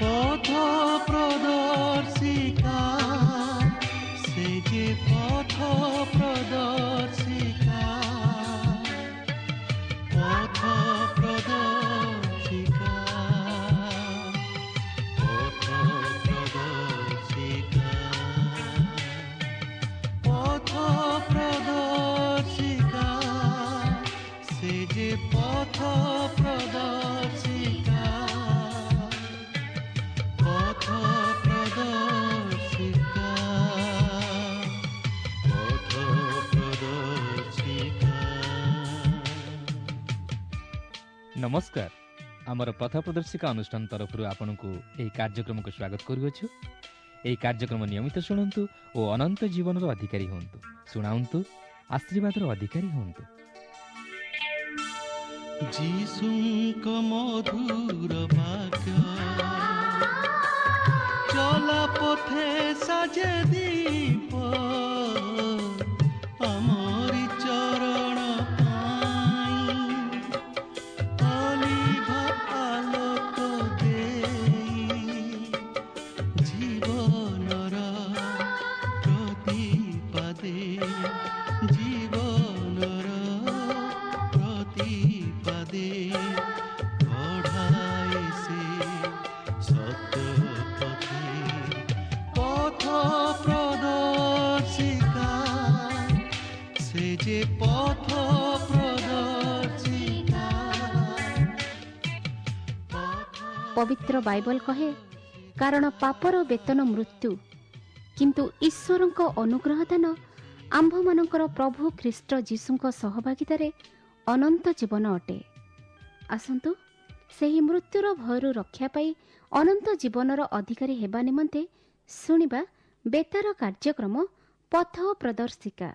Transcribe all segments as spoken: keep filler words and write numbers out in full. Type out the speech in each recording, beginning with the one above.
পথ প্রদর্শিকা সে যে পথ প্রদর্শিকা পথ প্রদর্শিকা পথ প্রদর্শিকা পথ প্রদর্শিকা সে যে পথ প্রদর্শিকা পথ প্রদর্শিকা পথ প্রদর্শিকা। नमस्कार, आमर पथ प्रदर्शिका अनुष्ठान तरफ आपन को यह कार्यक्रम को स्वागत करुछु। यह कार्यक्रम नियमित शुणु और अनंत जीवन अधिकारी हूँ। शुणाऊँ, आशीर्वाद अधिकारी हूँ। जीशुक मधुर वाक्य चला पथे साजे दीप आमरी चरण आलोक दे जीवनर प्रतिपदे जीवनर प्रतिपदे बढ़ाए से सत्य पथे पथ प्रदर्शिका से जे पथ प्रदर्शिका। पवित्र बाइबल कहे कारण पापर वेतन मृत्यु किंतु ईश्वरक अनुग्रह दान आंभ मानकर प्रभु ख्रीष्ट जीशुक सहभागितारे अनंत जीवन अटे। आसंतु सेही मृत्युर भयरु रक्षा पाई अनंत जीवनर अधिकारी हेबा निमंते सुनिबा बेतार कार्यक्रम पथ प्रदर्शिका।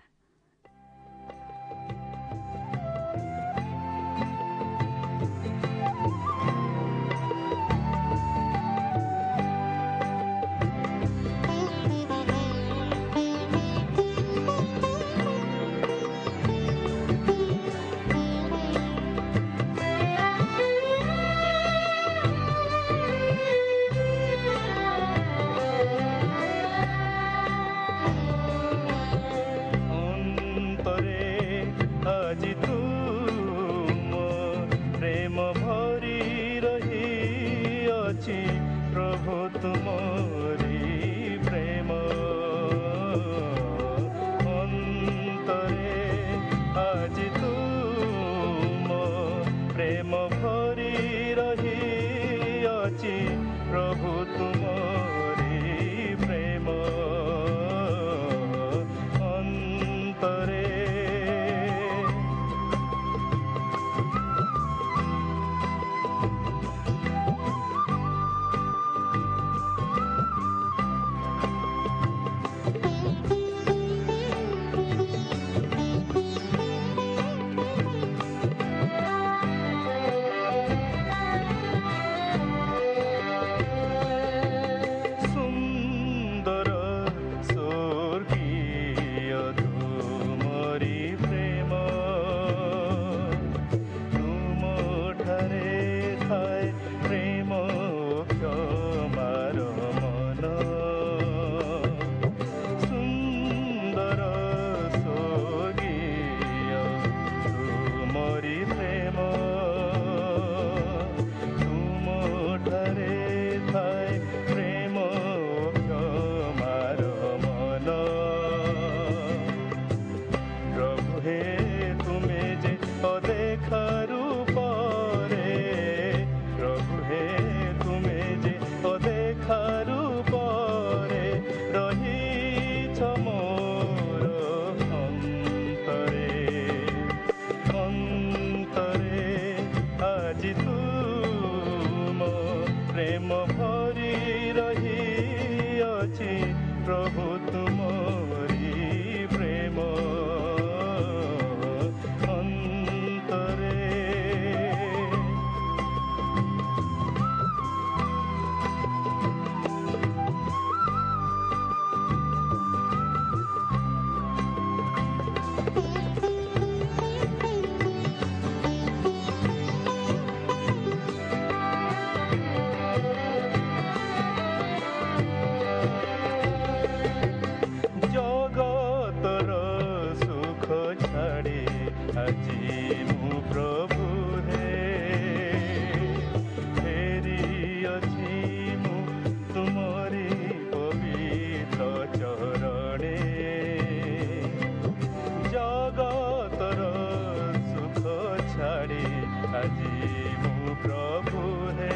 ଛାଡ଼ି ଆଜି ମୁଁ ପ୍ରଭୁ ହେ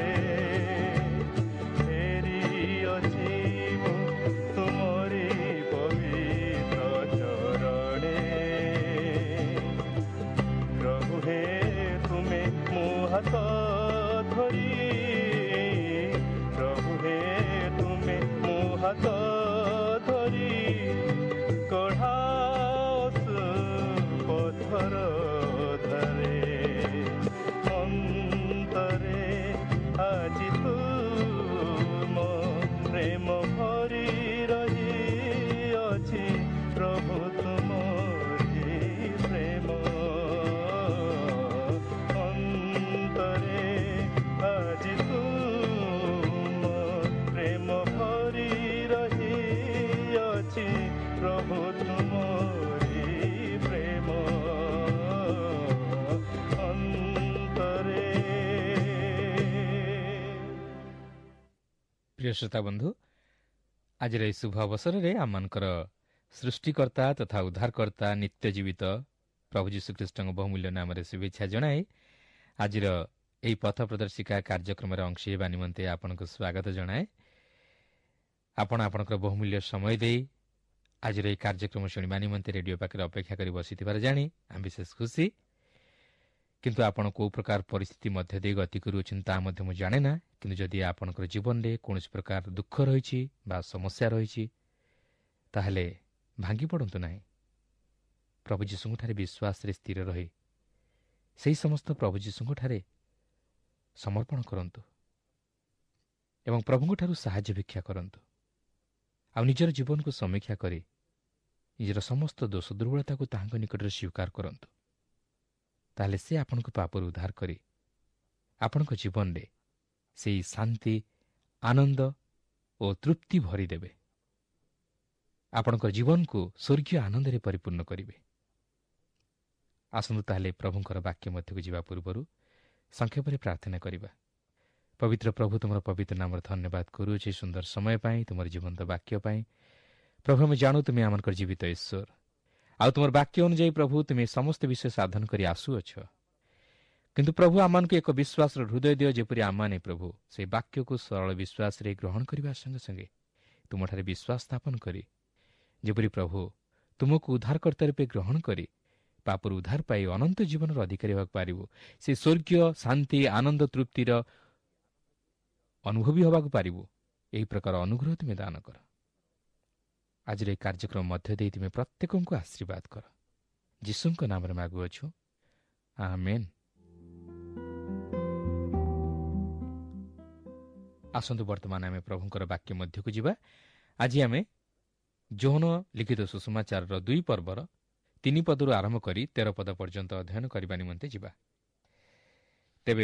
ଫେରି ଅଛି ମୁଁ ତୁମରି ପବିତ୍ର ଚରଣେ। ପ୍ରଭୁ ହେ ତୁମେ ମୋ ହାତ ଧରି, ପ୍ରଭୁ ହେ ତୁମେ ମୋ ହାତ ଧରି କଢ଼ାଅ ପଥର ଧରେ ଅନ୍ତରେ ଆଜି ତୁମ ପ୍ରେମ ଭରି ରହିଅଛି। ପ୍ରଭୁ ତୁମରି ପ୍ରେମ ଅନ୍ତରେ ଆଜି ତୁମ ପ୍ରେମ ଭରି ରହିଅଛି। ପ୍ରଭୁ ତୁମରି ପ୍ରେମ ଅନ୍ତରେ। ପ୍ରିୟ ଶ୍ରୋତା ବନ୍ଧୁ, ଆଜିର ଏହି ଶୁଭ ଅବସରରେ ଆମମାନଙ୍କର ସୃଷ୍ଟିକର୍ତ୍ତା ତଥା ଉଦ୍ଧାରକର୍ତ୍ତା ନିତ୍ୟ ଜୀବିତ ପ୍ରଭୁ ଯୀଶୁଖ୍ରୀଷ୍ଟଙ୍କ ବହୁମୂଲ୍ୟ ନାମରେ ଶୁଭେଚ୍ଛା ଜଣାଇ ଆଜିର ଏହି ପଥ ପ୍ରଦର୍ଶିକା କାର୍ଯ୍ୟକ୍ରମରେ ଅଂଶୀ ହେବା ନିମନ୍ତେ ଆପଣଙ୍କୁ ସ୍ୱାଗତ ଜଣାଏ। ଆପଣ ଆପଣଙ୍କର ବହୁମୂଲ୍ୟ ସମୟ ଦେଇ ଆଜିର ଏହି କାର୍ଯ୍ୟକ୍ରମ ଶୁଣିବା ନିମନ୍ତେ ରେଡିଓ ପାଖରେ ଅପେକ୍ଷା କରି ବସିଥିବାର ଜାଣି ଆମେ ବିଶେଷ ଖୁସି। କିନ୍ତୁ ଆପଣ କେଉଁ ପ୍ରକାର ପରିସ୍ଥିତି ମଧ୍ୟ ଦେଇ ଗତି କରୁଅଛନ୍ତି ତାହା ମଧ୍ୟ ମୁଁ ଜାଣେ ନା। କିନ୍ତୁ ଯଦି ଆପଣଙ୍କର ଜୀବନରେ କୌଣସି ପ୍ରକାର ଦୁଃଖ ରହିଛି ବା ସମସ୍ୟା ରହିଛି, ତାହେଲେ ଭାଙ୍ଗି ପଡ଼ନ୍ତୁ ନାହିଁ। ପ୍ରଭୁ ଯୀଶୁଙ୍କଠାରେ ବିଶ୍ୱାସରେ ସ୍ଥିର ରହି ସେହି ସମସ୍ତ ପ୍ରଭୁ ଯୀଶୁଙ୍କଠାରେ ସମର୍ପଣ କରନ୍ତୁ ଏବଂ ପ୍ରଭୁଙ୍କଠାରୁ ସାହାଯ୍ୟ ଭିକ୍ଷା କରନ୍ତୁ। ଆଉ ନିଜର ଜୀବନକୁ ସମୀକ୍ଷା କରି ନିଜର ସମସ୍ତ ଦୋଷ ଦୁର୍ବଳତାକୁ ତାହାଙ୍କ ନିକଟରେ ସ୍ୱୀକାର କରନ୍ତୁ। ତାହେଲେ ସେ ଆପଣଙ୍କୁ ପାପରୁ ଉଦ୍ଧାର କରି ଆପଣଙ୍କ ଜୀବନରେ ସେହି ଶାନ୍ତି, ଆନନ୍ଦ ଓ ତୃପ୍ତି ଭରିଦେବେ। ଆପଣଙ୍କ ଜୀବନକୁ ସ୍ୱର୍ଗୀୟ ଆନନ୍ଦରେ ପରିପୂର୍ଣ୍ଣ କରିବେ। ଆସନ୍ତୁ ତାହେଲେ ପ୍ରଭୁଙ୍କର ବାକ୍ୟ ମଧ୍ୟକୁ ଯିବା ପୂର୍ବରୁ ସଂକ୍ଷେପରେ ପ୍ରାର୍ଥନା କରିବା। ପବିତ୍ର ପ୍ରଭୁ, ତୁମର ପବିତ୍ର ନାମରେ ଧନ୍ୟବାଦ କରୁଅଛି ସୁନ୍ଦର ସମୟ ପାଇଁ, ତୁମର ଜୀବନ୍ତ ବାକ୍ୟ ପାଇଁ। ପ୍ରଭୁ, ଆମେ ଜାଣୁ ତୁମେ ଆମମାନଙ୍କର ଜୀବିତ ଈଶ୍ୱର, ଆଉ ତୁମର ବାକ୍ୟ ଅନୁଯାୟୀ ପ୍ରଭୁ ତୁମେ ସମସ୍ତ ବିଷୟ ସାଧନ କରି ଆସୁଅଛ। କିନ୍ତୁ ପ୍ରଭୁ, ଆମମାନଙ୍କୁ ଏକ ବିଶ୍ୱାସର ହୃଦୟ ଦିଅ, ଯେପରି ଆମମାନେ ପ୍ରଭୁ ସେହି ବାକ୍ୟକୁ ସରଳ ବିଶ୍ୱାସରେ ଗ୍ରହଣ କରିବା ସଙ୍ଗେ ସଙ୍ଗେ ତୁମଠାରେ ବିଶ୍ୱାସ ସ୍ଥାପନ କରି ଯେପରି ପ୍ରଭୁ ତୁମକୁ ଉଦ୍ଧାରକର୍ତ୍ତା ରୂପେ ଗ୍ରହଣ କରି ପାପରୁ ଉଦ୍ଧାର ପାଇ ଅନନ୍ତ ଜୀବନର ଅଧିକାରୀ ହେବାକୁ ପାରିବୁ, ସେ ସ୍ୱର୍ଗୀୟ ଶାନ୍ତି, ଆନନ୍ଦ, ତୃପ୍ତିର ଅନୁଭବୀ ହେବାକୁ ପାରିବୁ। ଏହି ପ୍ରକାର ଅନୁଗ୍ରହ ତୁମେ ଦାନ କର। ଆଜିର ଏହି କାର୍ଯ୍ୟକ୍ରମ ମଧ୍ୟ ଦେଇ ତୁମେ ପ୍ରତ୍ୟେକଙ୍କୁ ଆଶୀର୍ବାଦ କର। ଯୀଶୁଙ୍କ ନାମରେ ମାଗୁଅଛୁ, ଆମେନ୍। ଆସନ୍ତୁ ବର୍ତ୍ତମାନ ଆମେ ପ୍ରଭୁଙ୍କର ବାକ୍ୟ ମଧ୍ୟକୁ ଯିବା। ଆଜି ଆମେ ଯୋହନ ଲିଖିତ ସୁସମାଚାରର ଦୁଇ ପର୍ବର ତିନି ପଦରୁ ଆରମ୍ଭ କରି ତେର ପଦ ପର୍ଯ୍ୟନ୍ତ ଅଧ୍ୟୟନ କରିବା ନିମନ୍ତେ ଯିବା। ତେବେ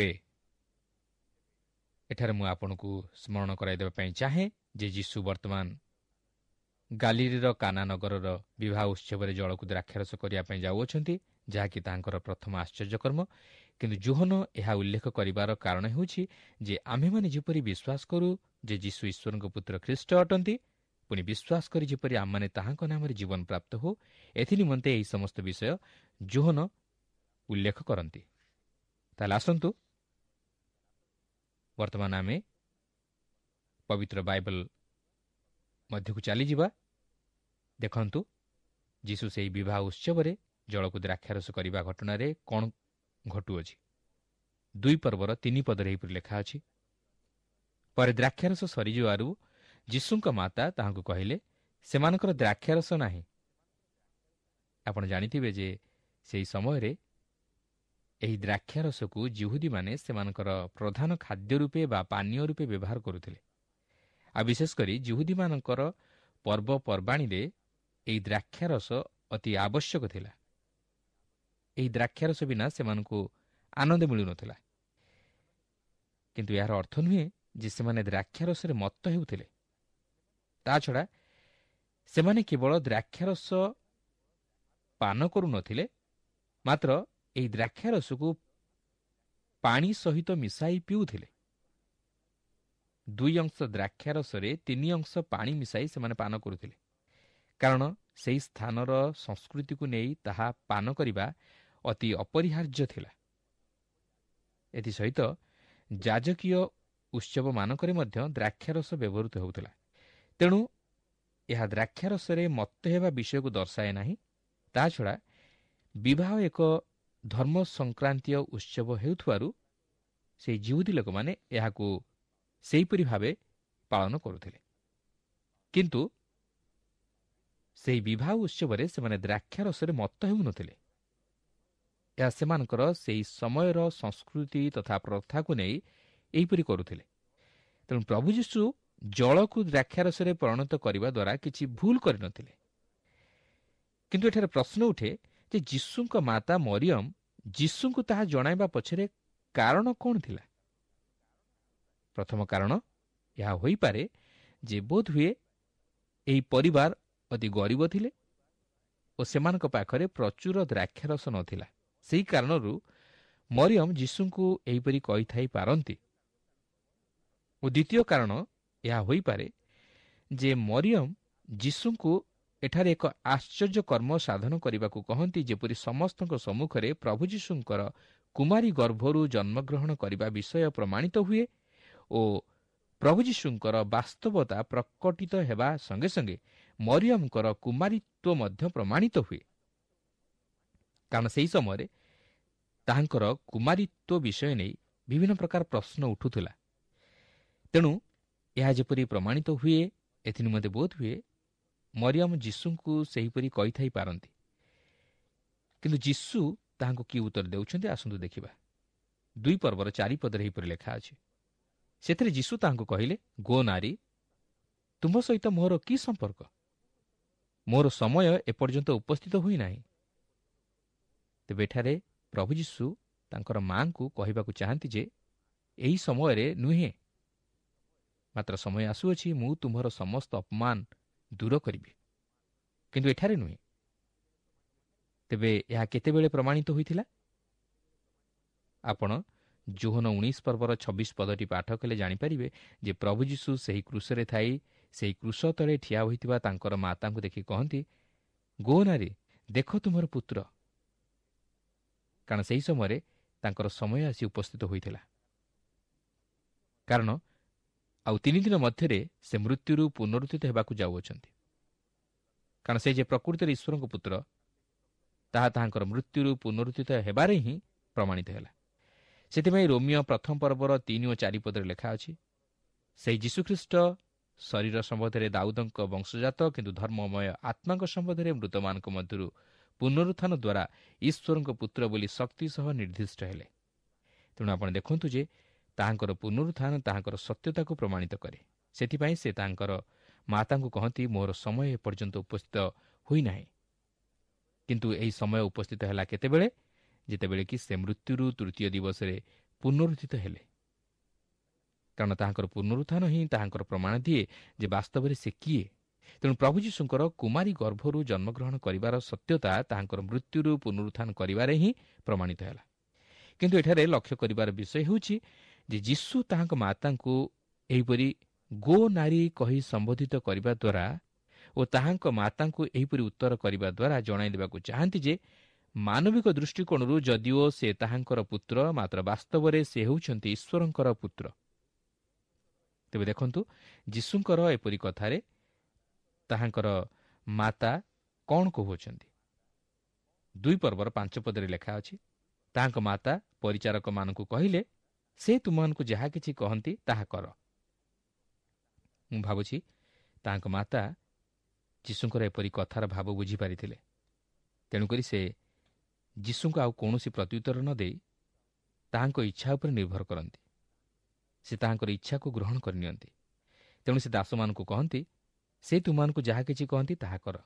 ଏଠାରେ ମୁଁ ଆପଣଙ୍କୁ ସ୍ମରଣ କରାଇଦେବା ପାଇଁ ଚାହେଁ ଯେ ଯୀଶୁ ବର୍ତ୍ତମାନ ଗାଲିଲିର କାନା ନଗରର ବିବାହ ଉତ୍ସବରେ ଜଳକୁ ଦ୍ରାକ୍ଷାରସ କରିବା ପାଇଁ ଯାଉଅଛନ୍ତି, ଯାହାକି ତାଙ୍କର ପ୍ରଥମ ଆଶ୍ଚର୍ଯ୍ୟକର୍ମ। କିନ୍ତୁ ଯୋହନ ଏହା ଉଲ୍ଲେଖ କରିବାର କାରଣ ହେଉଛି ଯେ ଆମ୍ଭେମାନେ ଯେପରି ବିଶ୍ୱାସ କରୁ ଯେ ଯୀଶୁ ଈଶ୍ୱରଙ୍କ ପୁତ୍ର ଖ୍ରୀଷ୍ଟ ଅଟନ୍ତି, ପୁଣି ବିଶ୍ୱାସ କରି ଯେପରି ଆମମାନେ ତାହାଙ୍କ ନାମରେ ଜୀବନ ପ୍ରାପ୍ତ ହେଉ, ଏଥିନିମନ୍ତେ ଏହି ସମସ୍ତ ବିଷୟ ଯୋହନ ଉଲ୍ଲେଖ କରନ୍ତି। ତାହେଲେ ଆସନ୍ତୁ ବର୍ତ୍ତମାନ ଆମେ ପବିତ୍ର ବାଇବଲ ମଧ୍ୟକୁ ଚାଲିଯିବା। ଦେଖନ୍ତୁ, ଯୀଶୁ ସେହି ବିବାହ ଉତ୍ସବରେ ଜଳକୁ ଦ୍ରାକ୍ଷାରସ କରିବା ଘଟଣାରେ କ'ଣ ଘଟୁଅଛି। ଦୁଇ ପର୍ବର ତିନି ପଦରେ ଏହିପରି ଲେଖା ଅଛି, ପରେ ଦ୍ରାକ୍ଷାରସ ସରିଯିବାରୁ ଯୀଶୁଙ୍କ ମାତା ତାହାଙ୍କୁ କହିଲେ, ସେମାନଙ୍କର ଦ୍ରାକ୍ଷାରସ ନାହିଁ। ଆପଣ ଜାଣିଥିବେ ଯେ ସେହି ସମୟରେ ଏହି ଦ୍ରାକ୍ଷାରସକୁ ଯିହୁଦୀମାନେ ସେମାନଙ୍କର ପ୍ରଧାନ ଖାଦ୍ୟ ରୂପେ ବା ପାନୀୟ ରୂପେ ବ୍ୟବହାର କରୁଥିଲେ। ଆଉ ବିଶେଷ କରି ଯିହୁଦୀମାନଙ୍କର ପର୍ବପର୍ବାଣୀରେ ଏହି ଦ୍ରାକ୍ଷାରସ ଅତି ଆବଶ୍ୟକ ଥିଲା। ଏହି ଦ୍ରାକ୍ଷାରସ ବିନା ସେମାନଙ୍କୁ ଆନନ୍ଦ ମିଳୁନଥିଲା। କିନ୍ତୁ ଏହାର ଅର୍ଥ ନୁହେଁ ଯେ ସେମାନେ ଦ୍ରାକ୍ଷାରସରେ ମତ୍ତ ହେଉଥିଲେ। ତାଛଡ଼ା ସେମାନେ କେବଳ ଦ୍ରାକ୍ଷାରସ ପାନ କରୁନଥିଲେ, ମାତ୍ର ଏହି ଦ୍ରାକ୍ଷାରସକୁ ପାଣି ସହିତ ମିଶାଇ ପିଉଥିଲେ। ଦୁଇ ଅଂଶ ଦ୍ରାକ୍ଷାରସରେ ତିନି ଅଂଶ ପାଣି ମିଶାଇ ସେମାନେ ପାନ କରୁଥିଲେ, କାରଣ ସେହି ସ୍ଥାନର ସଂସ୍କୃତିକୁ ନେଇ ତାହା ପାନ କରିବା ଅତି ଅପରିହାର୍ଯ୍ୟ ଥିଲା। ଏଥିସହିତ ଯାଜକୀୟ ଉତ୍ସବମାନଙ୍କରେ ମଧ୍ୟ ଦ୍ରାକ୍ଷାରସ ବ୍ୟବହୃତ ହେଉଥିଲା। ତେଣୁ ଏହା ଦ୍ରାକ୍ଷାରସରେ ମତ୍ତ ହେବା ବିଷୟକୁ ଦର୍ଶାଏ ନାହିଁ। ତାଛଡ଼ା ବିବାହ ଏକ ଧର୍ମ ସଂକ୍ରାନ୍ତୀୟ ଉତ୍ସବ ହେଉଥିବାରୁ ସେହି ଜିହୁଦୀ ଲୋକମାନେ ଏହାକୁ ସେହିପରି ଭାବେ ପାଳନ କରୁଥିଲେ। କିନ୍ତୁ ସେହି ବିବାହ ଉତ୍ସବରେ ସେମାନେ ଦ୍ରାକ୍ଷାରସରେ ମତ୍ତ ହେଉନଥିଲେ। ଏହା ସେମାନଙ୍କର ସେହି ସମୟର ସଂସ୍କୃତି ତଥା ପ୍ରଥାକୁ ନେଇ ଏହିପରି କରୁଥିଲେ। ତେଣୁ ପ୍ରଭୁ ଯୀଶୁ ଜଳକୁ ଦ୍ରାକ୍ଷାରସରେ ପରିଣତ କରିବା ଦ୍ୱାରା କିଛି ଭୁଲ କରିନଥିଲେ। କିନ୍ତୁ ଏଠାରେ ପ୍ରଶ୍ନ ଉଠେ ଯେ ଯୀଶୁଙ୍କ ମାତା ମରିୟମ୍ ଯୀଶୁଙ୍କୁ ତାହା ଜଣାଇବା ପଛରେ କାରଣ କ'ଣ ଥିଲା? ପ୍ରଥମ କାରଣ ଏହା ହୋଇପାରେ ଯେ ବୋଧହୁଏ ଏହି ପରିବାର ଅତି ଗରିବ ଥିଲେ ଓ ସେମାନଙ୍କ ପାଖରେ ପ୍ରଚୁର ଦ୍ରାକ୍ଷାରସ ନଥିଲା। ସେହି କାରଣରୁ ମରିୟମ୍ ଯୀଶୁଙ୍କୁ ଏହିପରି କହିଥାଇ ପାରନ୍ତି। ଓ ଦ୍ୱିତୀୟ କାରଣ ଏହା ହୋଇପାରେ ଯେ ମରିୟମ୍ ଯୀଶୁଙ୍କୁ ଏଠାରେ ଏକ ଆଶ୍ଚର୍ଯ୍ୟ କର୍ମ ସାଧନ କରିବାକୁ କହନ୍ତି, ଯେପରି ସମସ୍ତଙ୍କ ସମ୍ମୁଖରେ ପ୍ରଭୁ ଯୀଶୁଙ୍କର କୁମାରୀ ଗର୍ଭରୁ ଜନ୍ମଗ୍ରହଣ କରିବା ବିଷୟ ପ୍ରମାଣିତ ହୁଏ ଓ ପ୍ରଭୁ ଯୀଶୁଙ୍କର ବାସ୍ତବତା ପ୍ରକଟିତ ହେବା ସଙ୍ଗେ ସଙ୍ଗେ ମରିୟମଙ୍କର କୁମାରୀତ୍ୱ ମଧ୍ୟ ପ୍ରମାଣିତ ହୁଏ। କାରଣ ସେହି ସମୟରେ ତାହାଙ୍କର କୁମାରୀତ୍ୱ ବିଷୟ ନେଇ ବିଭିନ୍ନ ପ୍ରକାର ପ୍ରଶ୍ନ ଉଠୁଥିଲା। ତେଣୁ ଏହା ଯେପରି ପ୍ରମାଣିତ ହୁଏ, ଏଥିନିମନ୍ତେ ବୋଧ ହୁଏ ମରିୟମ୍ ଯୀଶୁଙ୍କୁ ସେହିପରି କହିଥାଇ ପାରନ୍ତି। କିନ୍ତୁ ଯୀଶୁ ତାହାଙ୍କୁ କି ଉତ୍ତର ଦେଉଛନ୍ତି, ଆସନ୍ତୁ ଦେଖିବା। ଦୁଇ ପର୍ବର ଚାରିପଦରେ ଏହିପରି ଲେଖା ଅଛି। ସେଥିରେ ଯୀଶୁ ତାହାଙ୍କୁ କହିଲେ, ଗୋ ନାରୀ, ତୁମ ସହିତ ମୋର କି ସମ୍ପର୍କ? ମୋର ସମୟ ଏପର୍ଯ୍ୟନ୍ତ ଉପସ୍ଥିତ ହୋଇନାହିଁ। ତେବେ ଏଠାରେ ପ୍ରଭୁ ଯୀଶୁ ତାଙ୍କର ମାଆଙ୍କୁ କହିବାକୁ ଚାହାନ୍ତି ଯେ ଏହି ସମୟରେ ନୁହେଁ, ମାତ୍ର ସମୟ ଆସୁଅଛି ମୁଁ ତୁମର ସମସ୍ତ ଅପମାନ ଦୂର କରିବି, କିନ୍ତୁ ଏଠାରେ ନୁହେଁ। ତେବେ ଏହା କେତେବେଳେ ପ୍ରମାଣିତ ହୋଇଥିଲା? ଆପଣ ଯୋହନ ଉଣେଇଶ ପର୍ବର ଛବିଶ ପଦଟି ପାଠ କଲେ ଜାଣିପାରିବେ ଯେ ପ୍ରଭୁ ଯୀଶୁ ସେହି କୃଷରେ ଥାଇ ସେହି କୃଷ ତଳେ ଠିଆ ହୋଇଥିବା ତାଙ୍କର ମାତାଙ୍କୁ ଦେଖି କହନ୍ତି, ଗୋ ନାରୀ, ଦେଖ ତୁମର ପୁତ୍ର। କାରଣ ସେହି ସମୟରେ ତାଙ୍କର ସମୟ ଆସି ଉପସ୍ଥିତ ହୋଇଥିଲା। କାରଣ ଆଉ ତିନି ଦିନ ମଧ୍ୟରେ ସେ ମୃତ୍ୟୁରୁ ପୁନରୁତ୍ଥିତ ହେବାକୁ ଯାଉଅଛନ୍ତି। କାରଣ ସେ ଯେ ପ୍ରକୃତରେ ଈଶ୍ୱରଙ୍କ ପୁତ୍ର, ତାହା ତାହାଙ୍କର ମୃତ୍ୟୁରୁ ପୁନରୁତ୍ଥିତ ହେବାରେ ହିଁ ପ୍ରମାଣିତ ହେଲା। ସେଥିପାଇଁ ରୋମିଓ ପ୍ରଥମ ପର୍ବର ତିନି ଓ ଚାରି ପଦରେ ଲେଖା ଅଛି, ସେହି ଯୀଶୁଖ୍ରୀଷ୍ଟ ଶରୀର ସମ୍ବନ୍ଧରେ ଦାଉଦଙ୍କ ବଂଶଜାତ, କିନ୍ତୁ ଧର୍ମମୟ ଆତ୍ମାଙ୍କ ସମ୍ବନ୍ଧରେ ମୃତମାନଙ୍କ ମଧ୍ୟରୁ ପୁନରୁତ୍ଥାନ ଦ୍ୱାରା ଈଶ୍ୱରଙ୍କ ପୁତ୍ର ବୋଲି ଶକ୍ତି ସହ ନିର୍ଦ୍ଦିଷ୍ଟ ହେଲେ। ତେଣୁ ଆପଣ ଦେଖନ୍ତୁ ଯେ ତାହାଙ୍କର ପୁନରୁତ୍ଥାନ ତାହାଙ୍କର ସତ୍ୟତାକୁ ପ୍ରମାଣିତ କରେ। ସେଥିପାଇଁ ସେ ତାଙ୍କର ମାତାଙ୍କୁ କହନ୍ତି, ମୋର ସମୟ ଏପର୍ଯ୍ୟନ୍ତ ଉପସ୍ଥିତ ହୋଇନାହିଁ। କିନ୍ତୁ ଏହି ସମୟ ଉପସ୍ଥିତ ହେଲା କେତେବେଳେ? ଯେତେବେଳେ କି ସେ ମୃତ୍ୟୁରୁ ତୃତୀୟ ଦିବସରେ ପୁନରୁତ୍ଥିତ ହେଲେ। କାରଣ ତାହାଙ୍କର ପୁନରୁତ୍ଥାନ ହିଁ ତାହାଙ୍କର ପ୍ରମାଣ ଦିଏ ଯେ ବାସ୍ତବରେ ସେ କିଏ। ତେଣୁ ପ୍ରଭୁ ଯୀଶୁଙ୍କର କୁମାରୀ ଗର୍ଭରୁ ଜନ୍ମଗ୍ରହଣ କରିବାର ସତ୍ୟତା ତାହାଙ୍କର ମୃତ୍ୟୁରୁ ପୁନରୁତ୍ଥାନ କରିବାରେ ହିଁ ପ୍ରମାଣିତ ହେଲା। କିନ୍ତୁ ଏଠାରେ ଲକ୍ଷ୍ୟ କରିବାର ବିଷୟ ହେଉଛି ଯେ ଯୀଶୁ ତାହାଙ୍କ ମାତାଙ୍କୁ ଏହିପରି ଗୋ ନାରୀ କହି ସମ୍ବୋଧିତ କରିବା ଦ୍ୱାରା ଓ ତାହାଙ୍କ ମାତାଙ୍କୁ ଏହିପରି ଉତ୍ତର କରିବା ଦ୍ୱାରା ଜଣାଇ ଦେବାକୁ ଚାହାନ୍ତି ଯେ ମାନବିକ ଦୃଷ୍ଟିକୋଣରୁ ଯଦିଓ ସେ ତାହାଙ୍କର ପୁତ୍ର, ମାତ୍ର ବାସ୍ତବରେ ସେ ହେଉଛନ୍ତି ଈଶ୍ୱରଙ୍କର ପୁତ୍ର। ତେବେ ଦେଖନ୍ତୁ ଯୀଶୁଙ୍କର ଏପରି କଥାରେ ତାହାଙ୍କର ମାତା କ'ଣ କହୁଅଛନ୍ତି? ଦୁଇ ପର୍ବର ପାଞ୍ଚ ପଦରେ ଲେଖା ଅଛି, ତାହାଙ୍କ ମାତା ପରିଚାରକମାନଙ୍କୁ କହିଲେ, ସେ ତୁମମାନଙ୍କୁ ଯାହା କିଛି କହନ୍ତି ତାହା କର। ମୁଁ ଭାବୁଛି ତାହାଙ୍କ ମାତା ଯୀଶୁଙ୍କର ଏପରି କଥାର ଭାବ ବୁଝିପାରିଥିଲେ। ତେଣୁକରି ସେ ଯୀଶୁଙ୍କୁ ଆଉ କୌଣସି ପ୍ରତ୍ୟୁତ୍ତର ନ ଦେଇ ତାହାଙ୍କ ଇଚ୍ଛା ଉପରେ ନିର୍ଭର କରନ୍ତି। ସେ ତାହାଙ୍କର ଇଚ୍ଛାକୁ ଗ୍ରହଣ କରିନିଅନ୍ତି। ତେଣୁ ସେ ଦାସମାନଙ୍କୁ କହନ୍ତି, ସେ ତୁମମାନଙ୍କୁ ଯାହା କିଛି କହନ୍ତି ତାହା କର।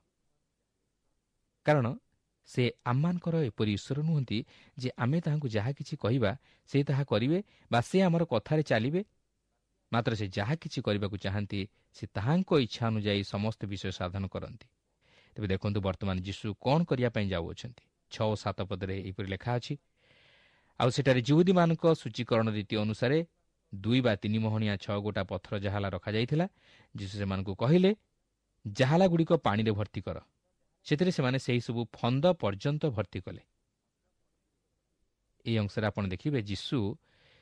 କାରଣ ସେ ଆମମାନଙ୍କର ଏପରି ଈଶ୍ୱର ନୁହନ୍ତି ଯେ ଆମେ ତାହାଙ୍କୁ ଯାହା କିଛି କହିବା ସେ ତାହା କରିବେ ବା ସେ ଆମର କଥାରେ ଚାଲିବେ। ମାତ୍ର ସେ ଯାହା କିଛି କରିବାକୁ ଚାହାନ୍ତି ସେ ତାହାଙ୍କ ଇଚ୍ଛା ଅନୁଯାୟୀ ସମସ୍ତ ବିଷୟ ସାଧନ କରନ୍ତି। ତେବେ ଦେଖନ୍ତୁ ବର୍ତ୍ତମାନ ଯୀଶୁ କ'ଣ କରିବା ପାଇଁ ଯାଉଅଛନ୍ତି। ଛଅ ଓ ସାତ ପଦରେ ଏହିପରି ଲେଖା ଅଛି, ଆଉ ସେଠାରେ ଯିହୁଦୀମାନଙ୍କ ସୂଚୀକରଣ ରୀତି ଅନୁସାରେ ଦୁଇ ବା ତିନି ମହଣିଆ ଛଅ ଗୋଟା ପଥର ଜାହାଲା ରଖାଯାଇଥିଲା। ଯୀଶୁ ସେମାନଙ୍କୁ କହିଲେ, ଜାହାଲାଗୁଡ଼ିକ ପାଣିରେ ଭର୍ତ୍ତି କର। ସେଥିରେ ସେମାନେ ସେହିସବୁ ଫନ୍ଦ ପର୍ଯ୍ୟନ୍ତ ଭର୍ତ୍ତି କଲେ। ଏହି ଅଂଶରେ ଆପଣ ଦେଖିବେ ଯୀଶୁ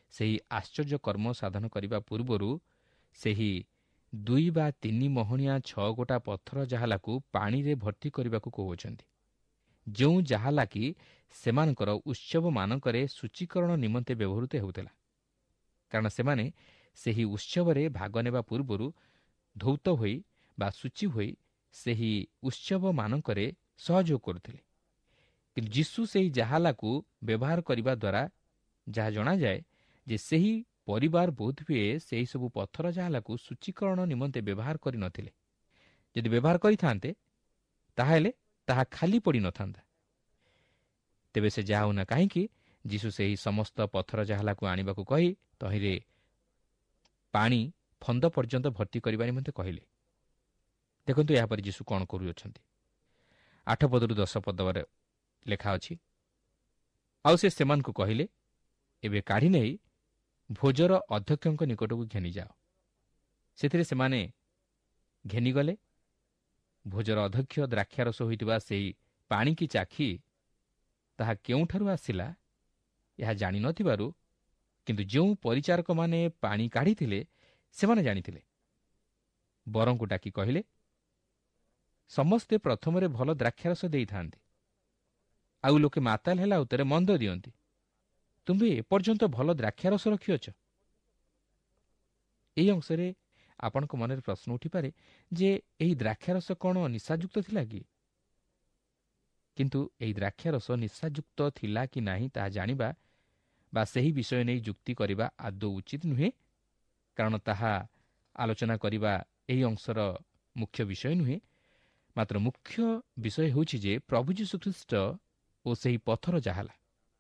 ସେହି ଆଶ୍ଚର୍ଯ୍ୟ କର୍ମ ସାଧନ କରିବା ପୂର୍ବରୁ ସେହି ଦୁଇ ବା ତିନି ମହଣିଆ ଛଅ ଗୋଟା ପଥର ଜାହାଲାକୁ ପାଣିରେ ଭର୍ତ୍ତି କରିବାକୁ କହୁଅଛନ୍ତି, ଯେଉଁ ଜାହାଲା କି ସେମାନଙ୍କର ଉତ୍ସବମାନଙ୍କରେ ସୂଚୀକରଣ ନିମନ୍ତେ ବ୍ୟବହୃତ ହେଉଥିଲା। କାରଣ ସେମାନେ ସେହି ଉତ୍ସବରେ ଭାଗ ନେବା ପୂର୍ବରୁ ଧୌତ ହୋଇ ବା ସୂଚୀ ହୋଇ ସେହି ଉତ୍ସବମାନଙ୍କରେ ସହଯୋଗ କରୁଥିଲେ। କିନ୍ତୁ ଯୀଶୁ ସେହି ଜାହାଲାକୁ ବ୍ୟବହାର କରିବା ଦ୍ୱାରା ଯାହା ଜଣାଯାଏ ଯେ ସେହି ପରିବାର ବୋଧହୁଏ ସେହିସବୁ ପଥର ଜାହାଲାକୁ ସୂଚୀକରଣ ନିମନ୍ତେ ବ୍ୟବହାର କରିନଥିଲେ। ଯଦି ବ୍ୟବହାର କରିଥାନ୍ତେ ତାହେଲେ ତାହା ଖାଲି ପଡ଼ିନଥାନ୍ତା। ତେବେ ସେ ଯାହା ହେଉନା କାହିଁକି ଯୀଶୁ ସେହି ସମସ୍ତ ପଥର ଜାହାଲାକୁ ଆଣିବାକୁ କହି ତହିଁରେ ପାଣି ଫନ୍ଦ ପର୍ଯ୍ୟନ୍ତ ଭର୍ତ୍ତି କରିବା ନିମନ୍ତେ କହିଲେ। ଦେଖନ୍ତୁ ଏହାପରେ ଯୀଶୁ କ'ଣ କରୁଅଛନ୍ତି। ଆଠ ପଦରୁ ଦଶ ପଦରେ ଲେଖା ଅଛି, ଆଉ ସେ ସେମାନଙ୍କୁ କହିଲେ, ଏବେ କାଢ଼ି ନେଇ ଭୋଜର ଅଧ୍ୟକ୍ଷଙ୍କ ନିକଟକୁ ଘେନିଯାଅ। ସେଥିରେ ସେମାନେ ଘେନିଗଲେ। ଭୋଜର ଅଧ୍ୟକ୍ଷ ଦ୍ରାକ୍ଷାରସ ହୋଇଥିବା ସେହି ପାଣିକି ଚାଖି ତାହା କେଉଁଠାରୁ ଆସିଲା ଏହା ଜାଣିନଥିବାରୁ, କିନ୍ତୁ ଯେଉଁ ପରିଚାରକମାନେ ପାଣି କାଢ଼ିଥିଲେ ସେମାନେ ଜାଣିଥିଲେ। ବରଙ୍କୁ ଡାକି କହିଲେ, ସମସ୍ତେ ପ୍ରଥମରେ ଭଲ ଦ୍ରାକ୍ଷାରସ ଦେଇଥାନ୍ତି, ଆଉ ଲୋକେ ମାତାଲ ହେଲା ଉତ୍ତରେ ମନ୍ଦ ଦିଅନ୍ତି। ତୁମ୍ଭେ ଏପର୍ଯ୍ୟନ୍ତ ଭଲ ଦ୍ରାକ୍ଷାରସ ରଖିଅଛ। ଏହି ଅଂଶରେ ଆପଣଙ୍କ ମନରେ ପ୍ରଶ୍ନ ଉଠିପାରେ ଯେ ଏହି ଦ୍ରାକ୍ଷାରସ କ'ଣ ନିଶାଯୁକ୍ତ ଥିଲା କି? କିନ୍ତୁ ଏହି ଦ୍ରାକ୍ଷାରସ ନିଶାଯୁକ୍ତ ଥିଲା କି ନାହିଁ ତାହା ଜାଣିବା ବା ସେହି ବିଷୟ ନେଇ ଯୁକ୍ତି କରିବା ଆଦୌ ଉଚିତ ନୁହେଁ, କାରଣ ତାହା ଆଲୋଚନା କରିବା ଏହି ଅଂଶର ମୁଖ୍ୟ ବିଷୟ ନୁହେଁ। ମାତ୍ର ମୁଖ୍ୟ ବିଷୟ ହେଉଛି ଯେ ପ୍ରଭୁ ଯୀଶୁଖ୍ରୀଷ୍ଟ ଓ ସେହି ପଥର ଜାହାଲା।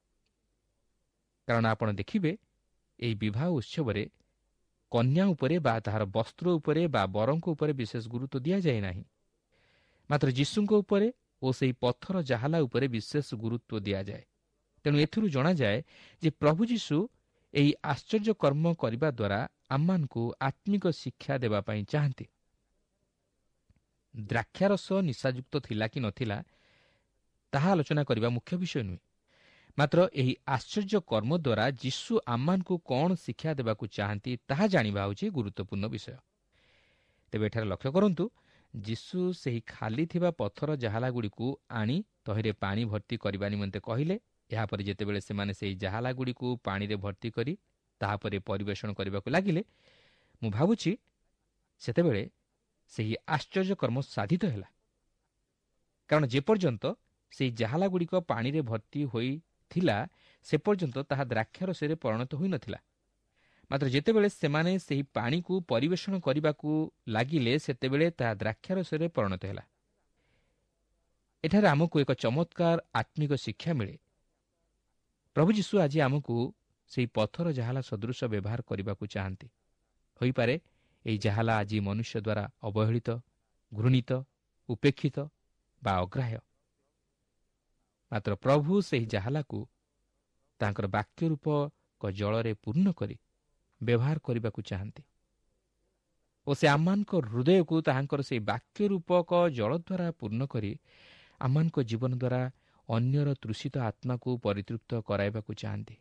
କାରଣ ଆପଣ ଦେଖିବେ ଏହି ବିବାହ ଉତ୍ସବରେ କନ୍ୟା ଉପରେ ବା ତାହାର ବସ୍ତ୍ର ଉପରେ ବା ବରଙ୍କ ଉପରେ ବିଶେଷ ଗୁରୁତ୍ୱ ଦିଆଯାଏ ନାହିଁ, ମାତ୍ର ଯୀଶୁଙ୍କ ଉପରେ ଓ ସେହି ପଥର ଜାହାଲା ଉପରେ ବିଶେଷ ଗୁରୁତ୍ୱ ଦିଆଯାଏ। ତେଣୁ ଏଥିରୁ ଜଣାଯାଏ ଯେ ପ୍ରଭୁ ଯୀଶୁ ଏହି ଆଶ୍ଚର୍ଯ୍ୟ କର୍ମ କରିବା ଦ୍ୱାରା ଆମମାନଙ୍କୁ ଆତ୍ମିକ ଶିକ୍ଷା ଦେବା ପାଇଁ ଚାହାନ୍ତି। ଦ୍ରାକ୍ଷାରସ ନିଶାଯୁକ୍ତ ଥିଲା କି ନଥିଲା ତାହା ଆଲୋଚନା କରିବା ମୁଖ୍ୟ ବିଷୟ ନୁହେଁ, ମାତ୍ର ଏହି ଆଶ୍ଚର୍ଯ୍ୟ କର୍ମ ଦ୍ୱାରା ଯୀଶୁ ଆମମାନଙ୍କୁ କ'ଣ ଶିକ୍ଷା ଦେବାକୁ ଚାହାନ୍ତି ତାହା ଜାଣିବା ହେଉଛି ଗୁରୁତ୍ୱପୂର୍ଣ୍ଣ ବିଷୟ। ତେବେ ଏଠାରେ ଲକ୍ଷ୍ୟ କରନ୍ତୁ, ଯୀଶୁ ସେହି ଖାଲି ଥିବା ପଥର ଜାହାଲାଗୁଡ଼ିକୁ ଆଣି ତହିଁରେ ପାଣି ଭର୍ତ୍ତି କରିବା ନିମନ୍ତେ କହିଲେ। ଏହାପରେ ଯେତେବେଳେ ସେମାନେ ସେହି ଜାହାଲାଗୁଡ଼ିକୁ ପାଣିରେ ଭର୍ତ୍ତି କରି ତାହାପରେ ପରିବେଷଣ କରିବାକୁ ଲାଗିଲେ, ମୁଁ ଭାବୁଛି ସେତେବେଳେ ସେହି ଆଶ୍ଚର୍ଯ୍ୟ କର୍ମ ସାଧିତ ହେଲା। କାରଣ ଯେପର୍ଯ୍ୟନ୍ତ ସେହି ଜାହାଲାଗୁଡ଼ିକ ପାଣିରେ ଭର୍ତ୍ତି ହୋଇଥିଲା ସେ ପର୍ଯ୍ୟନ୍ତ ତାହା ଦ୍ରାକ୍ଷାରସରେ ପରିଣତ ହୋଇନଥିଲା। ମାତ୍ର ଯେତେବେଳେ ସେମାନେ ସେହି ପାଣିକୁ ପରିବେଷଣ କରିବାକୁ ଲାଗିଲେ ସେତେବେଳେ ତାହା ଦ୍ରାକ୍ଷାରସରେ ପରିଣତ ହେଲା। ଏଠାରେ ଆମକୁ ଏକ ଚମତ୍କାର ଆତ୍ମିକ ଶିକ୍ଷା ମିଳେ। ପ୍ରଭୁ ଯୀଶୁ ଆଜି ଆମକୁ ସେହି ପଥର ଜାହାଲା ସଦୃଶ ବ୍ୟବହାର କରିବାକୁ ଚାହାନ୍ତି। ହୋଇପାରେ ଏହି ଜାହାଲା ଆଜି ମନୁଷ୍ୟ ଦ୍ୱାରା ଅବହେଳିତ, ଘୃଣିତ, ଉପେକ୍ଷିତ ବା ଅଗ୍ରାହ୍ୟ। ମାତ୍ର ପ୍ରଭୁ ସେହି ଜାହାଲାକୁ ତାଙ୍କର ବାକ୍ୟ ରୂପକ ଜଳରେ ପୂର୍ଣ୍ଣ କରି ବ୍ୟବହାର କରିବାକୁ ଚାହାନ୍ତି ଓ ସେ ଆମମାନଙ୍କ ହୃଦୟକୁ ତାହାଙ୍କର ସେହି ବାକ୍ୟ ରୂପକ ଜଳ ଦ୍ୱାରା ପୂର୍ଣ୍ଣ କରି ଆମମାନଙ୍କ ଜୀବନ ଦ୍ୱାରା ଅନ୍ୟର ତୃଷିତ ଆତ୍ମାକୁ ପରିତୃପ୍ତ କରାଇବାକୁ ଚାହାନ୍ତି।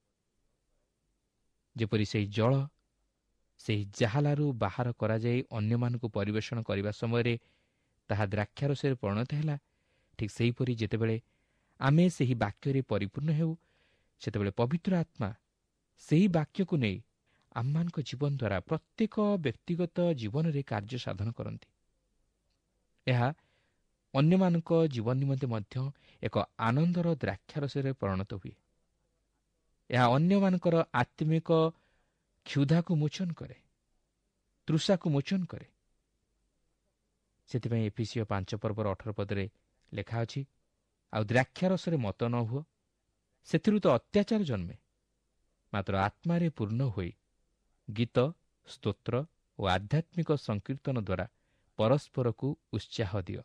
ଯେପରି ସେହି ଜଳ ସେହି ଜାହାଲାରୁ ବାହାର କରାଯାଇ ଅନ୍ୟମାନଙ୍କୁ ପରିବେଷଣ କରିବା ସମୟରେ ତାହା ଦ୍ରାକ୍ଷାରସରେ ପରିଣତ ହେଲା, ଠିକ୍ ସେହିପରି ଯେତେବେଳେ ଆମେ ସେହି ବାକ୍ୟରେ ପରିପୂର୍ଣ୍ଣ ହେଉ ସେତେବେଳେ ପବିତ୍ର ଆତ୍ମା ସେହି ବାକ୍ୟକୁ ନେଇ ଆମମାନଙ୍କ ଜୀବନ ଦ୍ୱାରା ପ୍ରତ୍ୟେକ ବ୍ୟକ୍ତିଗତ ଜୀବନରେ କାର୍ଯ୍ୟ ସାଧନ କରନ୍ତି। ଏହା ଅନ୍ୟମାନଙ୍କ ଜୀବନ ନିମନ୍ତେ ମଧ୍ୟ ଏକ ଆନନ୍ଦର ଦ୍ରାକ୍ଷାରସରେ ପରିଣତ ହୁଏ। ଏହା ଅନ୍ୟମାନଙ୍କର ଆତ୍ମିକ କ୍ଷୁଧାକୁ ମୋଚନ କରେ, ତୃଷାକୁ ମୋଚନ କରେ। ସେଥିପାଇଁ ଏଫେସୀୟ ପାଞ୍ଚ ପର୍ବର ଅଠର ପଦରେ ଲେଖା ଅଛି, ଆଉ ଦ୍ରାକ୍ଷାରସରେ ମତ ନ ହୁଅ, ସେଥିରୁ ତ ଅତ୍ୟାଚାର ଜନ୍ମେ, ମାତ୍ର ଆତ୍ମାରେ ପୂର୍ଣ୍ଣ ହୋଇ ଗୀତ, ସ୍ତୋତ୍ର ଓ ଆଧ୍ୟାତ୍ମିକ ସଂକୀର୍ତ୍ତନ ଦ୍ୱାରା ପରସ୍ପରକୁ ଉତ୍ସାହ ଦିଅ।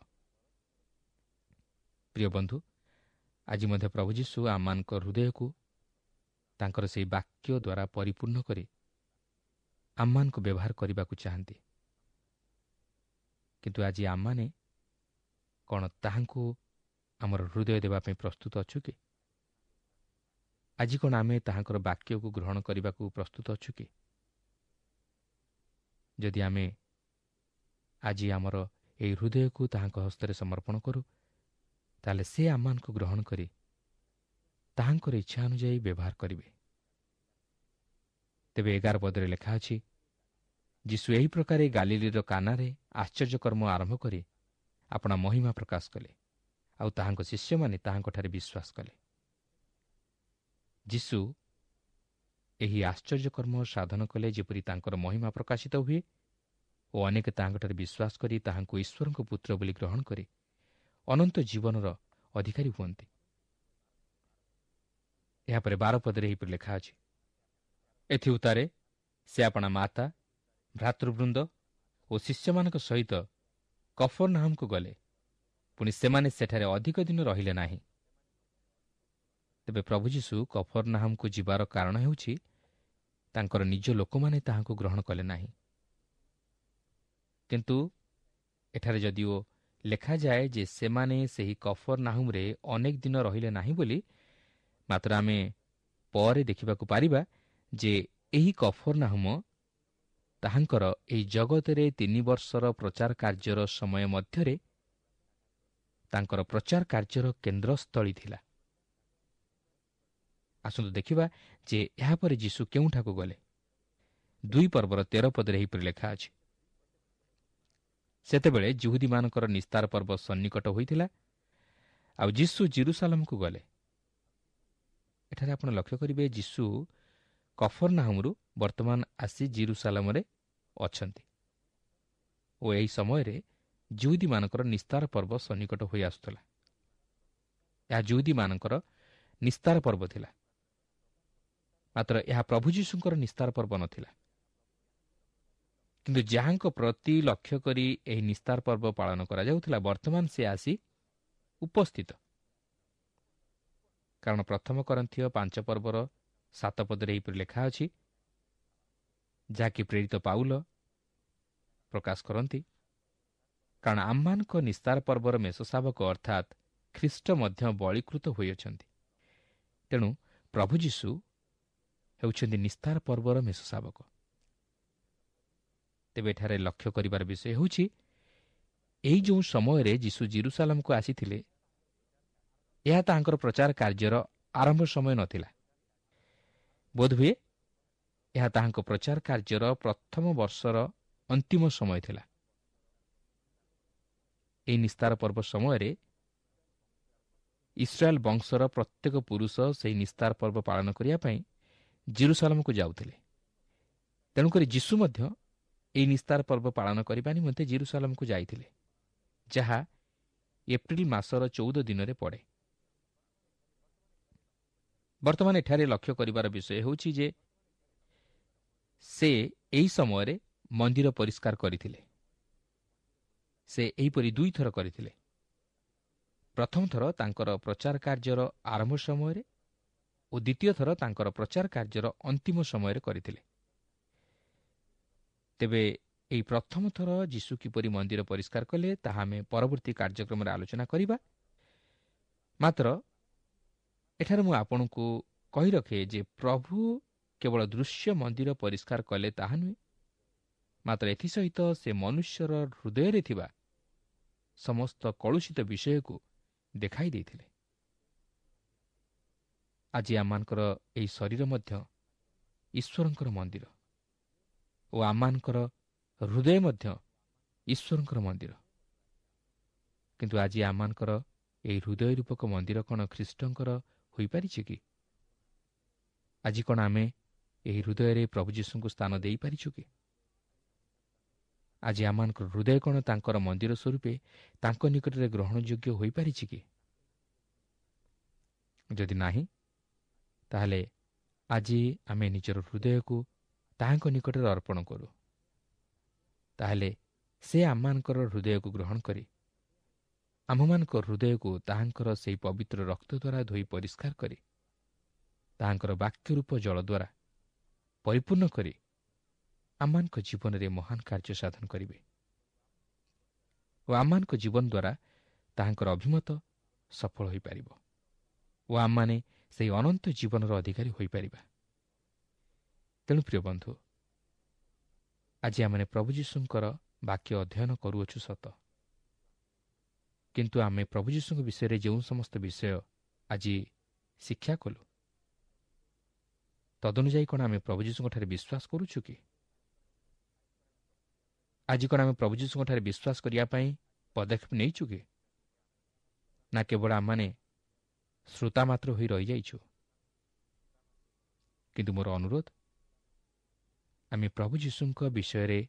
ପ୍ରିୟ ବନ୍ଧୁ, ଆଜି ମଧ୍ୟ ପ୍ରଭୁ ଯୀଶୁ ଆମମାନଙ୍କ ହୃଦୟକୁ ତାଙ୍କର ସେହି ବାକ୍ୟ ଦ୍ୱାରା ପରିପୂର୍ଣ୍ଣ କରି ଆମମାନଙ୍କୁ ବ୍ୟବହାର କରିବାକୁ ଚାହାନ୍ତି। କିନ୍ତୁ ଆଜି ଆମମାନେ କ'ଣ ତାହାଙ୍କୁ ଆମର ହୃଦୟ ଦେବା ପାଇଁ ପ୍ରସ୍ତୁତ ଅଛୁ କି? ଆଜି କ'ଣ ଆମେ ତାହାଙ୍କର ବାକ୍ୟକୁ ଗ୍ରହଣ କରିବାକୁ ପ୍ରସ୍ତୁତ ଅଛୁ କି? ଯଦି ଆମେ ଆଜି ଆମର ଏହି ହୃଦୟକୁ ତାହାଙ୍କ ହସ୍ତରେ ସମର୍ପଣ କରୁ, ତାହେଲେ ସେ ଆମମାନଙ୍କୁ ଗ୍ରହଣ କରି ତାହାଙ୍କର ଇଚ୍ଛା ଅନୁଯାୟୀ ବ୍ୟବହାର କରିବେ। ତେବେ ଏଗାର ପଦରେ ଲେଖା ଅଛି, ଯୀଶୁ ଏହି ପ୍ରକାରେ ଗାଲିଲିର କାନାରେ ଆଶ୍ଚର୍ଯ୍ୟକର୍ମ ଆରମ୍ଭ କରି ଆପଣା ମହିମା ପ୍ରକାଶ କଲେ, ଆଉ ତାହାଙ୍କ ଶିଷ୍ୟମାନେ ତାହାଙ୍କଠାରେ ବିଶ୍ୱାସ କଲେ। ଯୀଶୁ ଏହି ଆଶ୍ଚର୍ଯ୍ୟକର୍ମ ସାଧନ କଲେ ଯେପରି ତାଙ୍କର ମହିମା ପ୍ରକାଶିତ ହୁଏ ଓ ଅନେକ ତାହାଙ୍କଠାରେ ବିଶ୍ୱାସ କରି ତାହାଙ୍କୁ ଈଶ୍ୱରଙ୍କ ପୁତ୍ର ବୋଲି ଗ୍ରହଣ କରି ଅନନ୍ତ ଜୀବନର ଅଧିକାରୀ ହୁଅନ୍ତି। ଏହାପରେ ବାର ପଦରେ ଏହିପରି ଲେଖା ଅଛି, ଏଥି ଉତ୍ତାରେ ସେ ଆପଣା ମାତା, ଭ୍ରାତୃବୃନ୍ଦ ଓ ଶିଷ୍ୟମାନଙ୍କ ସହିତ କଫରନାହମକୁ ଗଲେ। ପୁଣି ସେମାନେ ସେଠାରେ ଅଧିକ ଦିନ ରହିଲେ ନାହିଁ। ତେବେ ପ୍ରଭୁ ଯୀଶୁ କଫରନାହମକୁ ଯିବାର କାରଣ ହେଉଛି ତାଙ୍କର ନିଜ ଲୋକମାନେ ତାହାଙ୍କୁ ଗ୍ରହଣ କଲେ ନାହିଁ। କିନ୍ତୁ ଏଠାରେ ଯଦିଓ ଲେଖାଯାଏ ଯେ ସେମାନେ ସେହି କଫରନାହୁମରେ ଅନେକ ଦିନ ରହିଲେ ନାହିଁ ବୋଲି, ମାତ୍ର ଆମେ ପରେ ଦେଖିବାକୁ ପାରିବା ଯେ ଏହି କଫରନାହୁମ ତାହାଙ୍କର ଏହି ଜଗତରେ ତିନି ବର୍ଷର ପ୍ରଚାର କାର୍ଯ୍ୟର ସମୟ ମଧ୍ୟରେ ତାଙ୍କର ପ୍ରଚାର କାର୍ଯ୍ୟର କେନ୍ଦ୍ରସ୍ଥଳୀ ଥିଲା। ଆସନ୍ତୁ ଦେଖିବା ଯେ ଏହାପରେ ଯୀଶୁ କେଉଁଠାକୁ ଗଲେ। ଦୁଇ ପର୍ବର ତେର ପଦରେ ଏହିପରି ଲେଖା ଅଛି, ସେତେବେଳେ ଯୁହୁଦୀମାନଙ୍କର ନିସ୍ତାର ପର୍ବ ସନ୍ନିକଟ ହୋଇଥିଲା, ଆଉ ଯୀଶୁ ଜେରୁସାଲେମକୁ ଗଲେ। ଏଠାରେ ଆପଣ ଲକ୍ଷ୍ୟ କରିବେ, ଯୀଶୁ କଫରନାହୁମରୁ ବର୍ତ୍ତମାନ ଆସି ଜେରୁସାଲେମରେ ଅଛନ୍ତି ଓ ଏହି ସମୟରେ ଯୁହୁଦୀମାନଙ୍କର ନିସ୍ତାର ପର୍ବ ସନ୍ନିକଟ ହୋଇ ଆସୁଥିଲା। ଏହା ଯୁହୁଦୀମାନଙ୍କର ନିସ୍ତାର ପର୍ବ ଥିଲା, ମାତ୍ର ଏହା ପ୍ରଭୁ ଯୀଶୁଙ୍କର ନିସ୍ତାର ପର୍ବ ନଥିଲା। କିନ୍ତୁ ଯାହାଙ୍କ ପ୍ରତି ଲକ୍ଷ୍ୟ କରି ଏହି ନିସ୍ତାର ପର୍ବ ପାଳନ କରାଯାଉଥିଲା, ବର୍ତ୍ତମାନ ସେ ଆସି ଉପସ୍ଥିତ। କାରଣ ପ୍ରଥମ କରିନ୍ଥୀୟ ପାଞ୍ଚ ପର୍ବର ସାତ ପଦରେ ଏହିପରି ଲେଖା ଅଛି, ଯାହାକି ପ୍ରେରିତ ପାଉଲ ପ୍ରକାଶ କରନ୍ତି, କାରଣ ଆମମାନଙ୍କ ନିସ୍ତାର ପର୍ବର ମେଷଶାବକ ଅର୍ଥାତ୍ ଖ୍ରୀଷ୍ଟ ମଧ୍ୟ ବଳୀକୃତ ହୋଇଅଛନ୍ତି। ତେଣୁ ପ୍ରଭୁ ଯୀଶୁ ହେଉଛନ୍ତି ନିସ୍ତାର ପର୍ବର ମେଷଶାବକ। ତେବେ ଏଠାରେ ଲକ୍ଷ୍ୟ କରିବାର ବିଷୟ ହେଉଛି, ଏହି ଯେଉଁ ସମୟରେ ଯୀଶୁ ଜେରୁସାଲେମକୁ ଆସିଥିଲେ, ଏହା ତାହାଙ୍କର ପ୍ରଚାର କାର୍ଯ୍ୟର ଆରମ୍ଭ ସମୟ ନଥିଲା। ବୋଧହୁଏ ଏହା ତାହାଙ୍କ ପ୍ରଚାର କାର୍ଯ୍ୟର ପ୍ରଥମ ବର୍ଷର ଅନ୍ତିମ ସମୟ ଥିଲା। ଏହି ନିସ୍ତାର ପର୍ବ ସମୟରେ ଇସ୍ରାଏଲ ବଂଶର ପ୍ରତ୍ୟେକ ପୁରୁଷ ସେହି ନିସ୍ତାର ପର୍ବ ପାଳନ କରିବା ପାଇଁ ଜେରୁସାଲେମକୁ ଯାଉଥିଲେ। ତେଣୁକରି ଯୀଶୁ ମଧ୍ୟ ଏହି ନିସ୍ତାର ପର୍ବ ପାଳନ କରିବା ନିମନ୍ତେ ଜେରୁସାଲେମକୁ ଯାଇଥିଲେ, ଯାହା ଏପ୍ରିଲ ମାସର ଚଉଦ ଦିନରେ ପଡ଼େ। ବର୍ତ୍ତମାନ ଏଠାରେ ଲକ୍ଷ୍ୟ କରିବାର ବିଷୟ ହେଉଛି ଯେ ସେ ଏହି ସମୟରେ ମନ୍ଦିର ପରିଷ୍କାର କରିଥିଲେ। ସେ ଏହିପରି ଦୁଇଥର କରିଥିଲେ। ପ୍ରଥମ ଥର ତାଙ୍କର ପ୍ରଚାର କାର୍ଯ୍ୟର ଆରମ୍ଭ ସମୟରେ ଓ ଦ୍ୱିତୀୟ ଥର ତାଙ୍କର ପ୍ରଚାର କାର୍ଯ୍ୟର ଅନ୍ତିମ ସମୟରେ କରିଥିଲେ। ତେବେ ଏହି ପ୍ରଥମ ଥର ଯୀଶୁ କିପରି ମନ୍ଦିର ପରିଷ୍କାର କଲେ, ତାହା ଆମେ ପରବର୍ତ୍ତୀ କାର୍ଯ୍ୟକ୍ରମରେ ଆଲୋଚନା କରିବା। ମାତ୍ର ଏଠାରେ ମୁଁ ଆପଣଙ୍କୁ କହି ରଖେ ଯେ ପ୍ରଭୁ କେବଳ ଦୃଶ୍ୟ ମନ୍ଦିର ପରିଷ୍କାର କଲେ ତାହା ନୁହେଁ, ମାତ୍ର ଏଥିସହିତ ସେ ମନୁଷ୍ୟର ହୃଦୟରେ ଥିବା ସମସ୍ତ କଳୁଷିତ ବିଷୟକୁ ଦେଖାଇ ଦେଇଥିଲେ। ଆଜି ଆମମାନଙ୍କର ଏହି ଶରୀର ମଧ୍ୟ ଈଶ୍ୱରଙ୍କର ମନ୍ଦିର ଓ ଆମମାନଙ୍କର ହୃଦୟ ମଧ୍ୟ ଈଶ୍ୱରଙ୍କର ମନ୍ଦିର। କିନ୍ତୁ ଆଜି ଆମମାନଙ୍କର ଏହି ହୃଦୟ ରୂପକ ମନ୍ଦିର କ'ଣ ଖ୍ରୀଷ୍ଟଙ୍କର ହୋଇପାରିଛି କି? ଆଜି କ'ଣ ଆମେ ଏହି ହୃଦୟରେ ପ୍ରଭୁ ଯୀଶୁଙ୍କୁ ସ୍ଥାନ ଦେଇପାରିଛୁ କି? ଆଜି ଆମମାନଙ୍କର ହୃଦୟ କ'ଣ ତାଙ୍କର ମନ୍ଦିର ସ୍ୱରୂପେ ତାଙ୍କ ନିକଟରେ ଗ୍ରହଣଯୋଗ୍ୟ ହୋଇପାରିଛି କି? ଯଦି ନାହିଁ, ତାହେଲେ ଆଜି ଆମେ ନିଜର ହୃଦୟକୁ ତାହାଙ୍କ ନିକଟରେ ଅର୍ପଣ କରୁ। ତାହେଲେ ସେ ଆମମାନଙ୍କର ହୃଦୟକୁ ଗ୍ରହଣ କରି ଆମ୍ଭମାନଙ୍କ ହୃଦୟକୁ ତାହାଙ୍କର ସେହି ପବିତ୍ର ରକ୍ତ ଦ୍ୱାରା ଧୋଇ ପରିଷ୍କାର କରି ତାହାଙ୍କର ବାକ୍ୟ ରୂପ ଜଳ ଦ୍ୱାରା ପରିପୂର୍ଣ୍ଣ କରି ଆମମାନଙ୍କ ଜୀବନରେ ମହାନ କାର୍ଯ୍ୟ ସାଧନ କରିବେ ଓ ଆମମାନଙ୍କ ଜୀବନ ଦ୍ୱାରା ତାହାଙ୍କର ଅଭିମତ ସଫଳ ହୋଇପାରିବ ଓ ଆମମାନେ ସେହି ଅନନ୍ତ ଜୀବନର ଅଧିକାରୀ ହୋଇପାରିବା। ତେଣୁ ପ୍ରିୟ ବନ୍ଧୁ, ଆଜି ଆମେ ପ୍ରଭୁ ଯୀଶୁଙ୍କର ବାକ୍ୟ ଅଧ୍ୟୟନ କରୁଅଛୁ ସତ, କିନ୍ତୁ ଆମେ ପ୍ରଭୁ ଯୀଶୁଙ୍କ ବିଷୟରେ ଯେଉଁ ସମସ୍ତ ବିଷୟ ଆଜି ଶିକ୍ଷା କଲୁ, ତଦନୁଯାୟୀ କ'ଣ ଆମେ ପ୍ରଭୁ ଯୀଶୁଙ୍କଠାରେ ବିଶ୍ୱାସ କରୁଛୁ କି? ଆଜି କ'ଣ ଆମେ ପ୍ରଭୁ ଯୀଶୁଙ୍କଠାରେ ବିଶ୍ୱାସ କରିବା ପାଇଁ ପଦକ୍ଷେପ ନେଇଛୁ କି? ନା କେବଳ ଆମମାନେ ଶ୍ରୋତା ମାତ୍ର ହୋଇ ରହିଯାଇଛୁ? କିନ୍ତୁ ମୋର ଅନୁରୋଧ, ଆମେ ପ୍ରଭୁ ଯୀଶୁଙ୍କ ବିଷୟରେ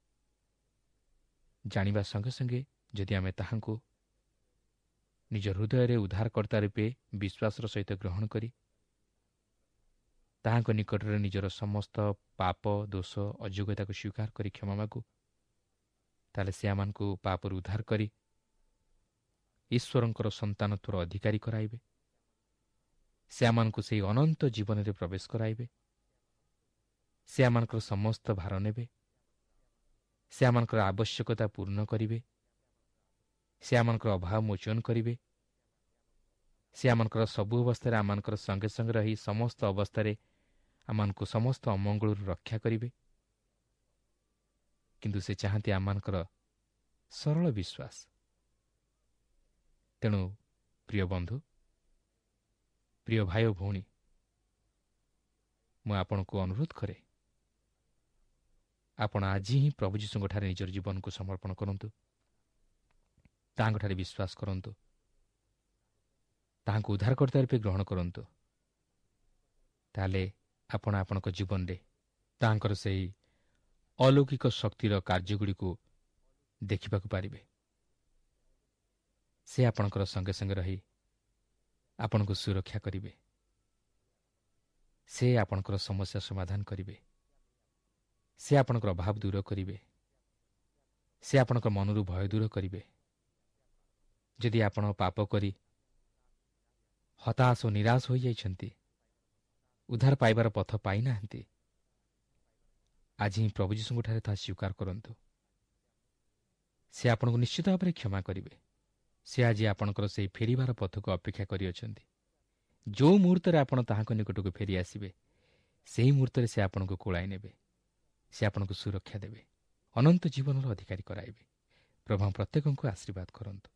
ଜାଣିବା ସଙ୍ଗେ ସଙ୍ଗେ ଯଦି ଆମେ ତାହାଙ୍କୁ ନିଜ ହୃଦୟରେ ଉଦ୍ଧାରକର୍ତ୍ତା ରୂପେ ବିଶ୍ୱାସର ସହିତ ଗ୍ରହଣ କରି ତାହାଙ୍କ ନିକଟରେ ନିଜର ସମସ୍ତ ପାପ ଦୋଷ ଅଯୋଗ୍ୟତାକୁ ସ୍ୱୀକାର କରି କ୍ଷମା ମାଗୁ, ତାହେଲେ ସେ ଆମମାନଙ୍କୁ ପାପରୁ ଉଦ୍ଧାର କରି ଈଶ୍ୱରଙ୍କର ସନ୍ତାନତ୍ୱର ଅଧିକାରୀ କରାଇବେ। ସେ ଆମମାନଙ୍କୁ ସେହି ଅନନ୍ତ ଜୀବନରେ ପ୍ରବେଶ କରାଇବେ। ସେ ଆମମାନଙ୍କର ସମସ୍ତ ଭାର ନେବେ। ସେ ଆମମାନଙ୍କର ଆବଶ୍ୟକତା ପୂର୍ଣ୍ଣ କରିବେ। ସେ ଆମମାନଙ୍କର ଅଭାବ ମୋଚନ କରିବେ। ସେ ଆମମାନଙ୍କର ସବୁ ଅବସ୍ଥାରେ ଆମମାନଙ୍କର ସଙ୍ଗେ ସଙ୍ଗେ ରହି ସମସ୍ତ ଅବସ୍ଥାରେ ଆମମାନଙ୍କୁ ସମସ୍ତ ଅମଙ୍ଗଳରୁ ରକ୍ଷା କରିବେ। କିନ୍ତୁ ସେ ଚାହାନ୍ତି ଆମମାନଙ୍କର ସରଳ ବିଶ୍ୱାସ। ତେଣୁ ପ୍ରିୟ ବନ୍ଧୁ, ପ୍ରିୟ ଭାଇ ଓ ଭଉଣୀ, ମୁଁ ଆପଣଙ୍କୁ ଅନୁରୋଧ କରେ, ଆପଣ ଆଜି ହିଁ ପ୍ରଭୁ ଯୀଶୁଙ୍କଠାରେ ନିଜର ଜୀବନକୁ ସମର୍ପଣ କରନ୍ତୁ। ତାହାଙ୍କଠାରେ ବିଶ୍ୱାସ କରନ୍ତୁ। ତାହାଙ୍କୁ ଉଦ୍ଧାରକର୍ତ୍ତା ରୂପେ ଗ୍ରହଣ କରନ୍ତୁ। ତାହେଲେ ଆପଣ ଆପଣଙ୍କ ଜୀବନରେ ତାହାଙ୍କର ସେହି ଅଲୌକିକ ଶକ୍ତିର କାର୍ଯ୍ୟଗୁଡ଼ିକୁ ଦେଖିବାକୁ ପାରିବେ। ସେ ଆପଣଙ୍କର ସଙ୍ଗେ ସଙ୍ଗେ ରହି ଆପଣଙ୍କୁ ସୁରକ୍ଷା କରିବେ। ସେ ଆପଣଙ୍କର ସମସ୍ୟା ସମାଧାନ କରିବେ। ସେ ଆପଣଙ୍କର ଅଭାବ ଦୂର କରିବେ। ସେ ଆପଣଙ୍କ ମନରୁ ଭୟ ଦୂର କରିବେ। ଯଦି ଆପଣ ପାପ କରି ହତାଶ ଓ ନିରାଶ ହୋଇଯାଇଛନ୍ତି, ଉଦ୍ଧାର ପାଇବାର ପଥ ପାଇନାହାନ୍ତି, ଆଜି ହିଁ ପ୍ରଭୁ ଯୀଶୁଙ୍କଠାରେ ତାହା ସ୍ୱୀକାର କରନ୍ତୁ। ସେ ଆପଣଙ୍କୁ ନିଶ୍ଚିତ ଭାବରେ କ୍ଷମା କରିବେ। ସେ ଆଜି ଆପଣଙ୍କର ସେହି ଫେରିବାର ପଥକୁ ଅପେକ୍ଷା କରିଅଛନ୍ତି। ଯେଉଁ ମୁହୂର୍ତ୍ତରେ ଆପଣ ତାହାଙ୍କ ନିକଟକୁ ଫେରିଆସିବେ, ସେହି ମୁହୂର୍ତ୍ତରେ ସେ ଆପଣଙ୍କୁ କୋଳାଇ ନେବେ। ସେ ଆପଣଙ୍କୁ ସୁରକ୍ଷା ଦେବେ, ଅନନ୍ତ ଜୀବନର ଅଧିକାରୀ କରାଇବେ। ପ୍ରଭୁ ପ୍ରତ୍ୟେକଙ୍କୁ ଆଶୀର୍ବାଦ କରନ୍ତୁ।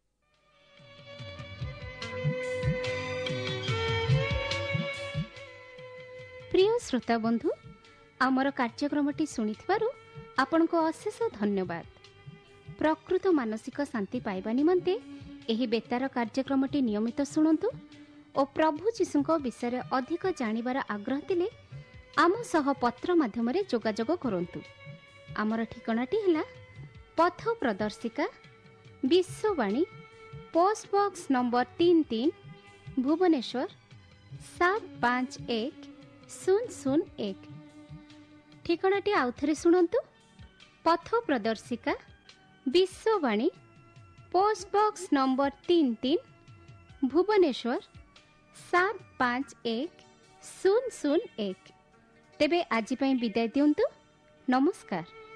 ପ୍ରିୟ ଶ୍ରୋତା ବନ୍ଧୁ, ଆମର କାର୍ଯ୍ୟକ୍ରମଟି ଶୁଣିଥିବାରୁ ଆପଣଙ୍କୁ ଅଶେଷ ଧନ୍ୟବାଦ। ପ୍ରକୃତ ମାନସିକ ଶାନ୍ତି ପାଇବା ନିମନ୍ତେ ଏହି ବେତାର କାର୍ଯ୍ୟକ୍ରମଟି ନିୟମିତ ଶୁଣନ୍ତୁ ଓ ପ୍ରଭୁ ଯୀଶୁଙ୍କ ବିଷୟରେ ଅଧିକ ଜାଣିବାର ଆଗ୍ରହ ଥିଲେ ଆମ ସହ ପତ୍ର ମାଧ୍ୟମରେ ଯୋଗାଯୋଗ କରନ୍ତୁ। ଆମର ଠିକଣାଟି ହେଲା ପଥ ପ୍ରଦର୍ଶିକା, ବିଶ୍ୱବାଣୀ, ପୋଷ୍ଟ ବକ୍ସ ନମ୍ବର ତିନି ତିନି, ଭୁବନେଶ୍ୱର ସାତ ପାଞ୍ଚ ଏକ ଶୂନ ଶୂନ ଏକ। ଠିକଣାଟି ଆଉଥରେ ଶୁଣନ୍ତୁ। ପଥ ପ୍ରଦର୍ଶିକା, ବିଶ୍ୱବାଣୀ, ପୋଷ୍ଟ ବକ୍ସ ନମ୍ବର ତିନି ତିନି, ଭୁବନେଶ୍ୱର ସାତ ପାଞ୍ଚ ଏକ ଶୂନ ଶୂନ ଏକ। ତେବେ ଆଜି ପାଇଁ ବିଦାୟ ଦିଅନ୍ତୁ। ନମସ୍କାର।